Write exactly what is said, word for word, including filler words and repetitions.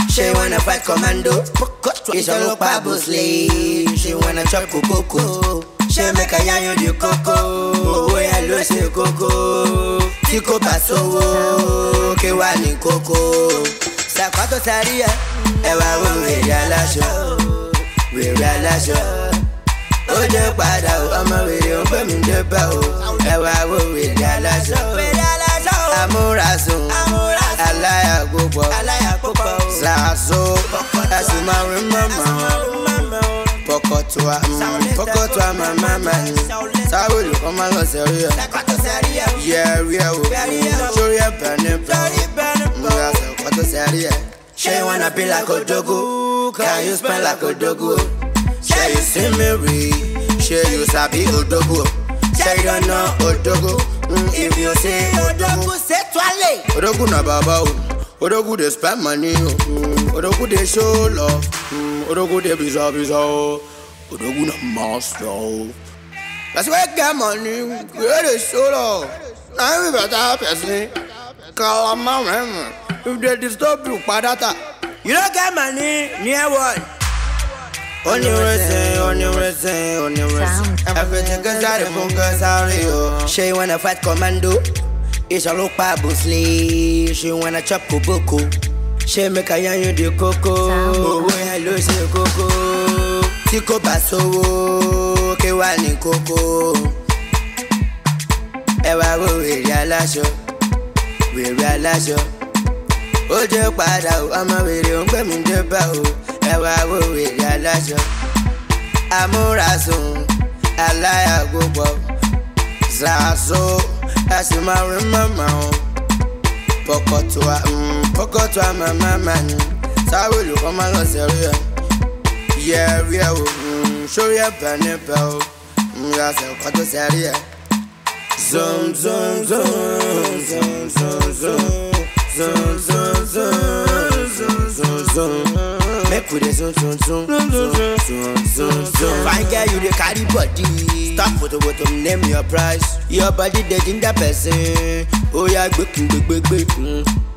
She wanna fight commando. It's a look Bruce Lee. She wanna chop coco. She make a yanyo di coco. Oh yeah, lo se coco. Tiko paso. Ke wani coco. Sakwato saria. Ewa we realisho. We realisho. Oje pada o ama we o pe mi de ba o. Ewa we realisho. Amurasun. Alaya gogo. Zazo. Asuma remember. Pokotwa, pokotwa mama. Sawo lu koma lo serio. Yeah, yeah. Show ya bane. Sakwato serio. She wanna be like Odogu. Can you spell like Odogu? Say you see me read. Say you sabi Odogu. Say you don't know Odogu. Mm, if you say Odogu, say twale. Odogu na baba o. Odogu dey spend money o. Mm, Odogu dey show love. Mm, Odogu dey bizarre bizarre. Odogu na master o. That's why I get money. We dey show love. Now we better person. Call my man. If they disturb you, padata. You don't get money, near one. Only reason, only reason, only reason. Everything goes out of focus, sorry. She wanna fight commando. It's a look Bruce Lee. She wanna chop coco. She make a yanyo di coco. Oh, I lose the coco. Tiko paso. Ke wani coco. Ewa we realisho. We realisho. Oje pada o ama were o gbe mi de ba o ewa wo we realisho amurasun alaya gogo zazo asima remember pokotwa pokotwa mama man sawo lu koma lo serio yeah yeah show ya bane ba o ya se kwato serio zum zum zum zum zum zum Zun zun zun zun zun zun. Make we dey zun zun zun zun zun zun zun. Fine girl, you dey carry body. Stop photo photo, name your price. Your body dey ginger person. Oh yeah, gbek gbek gbek gbek.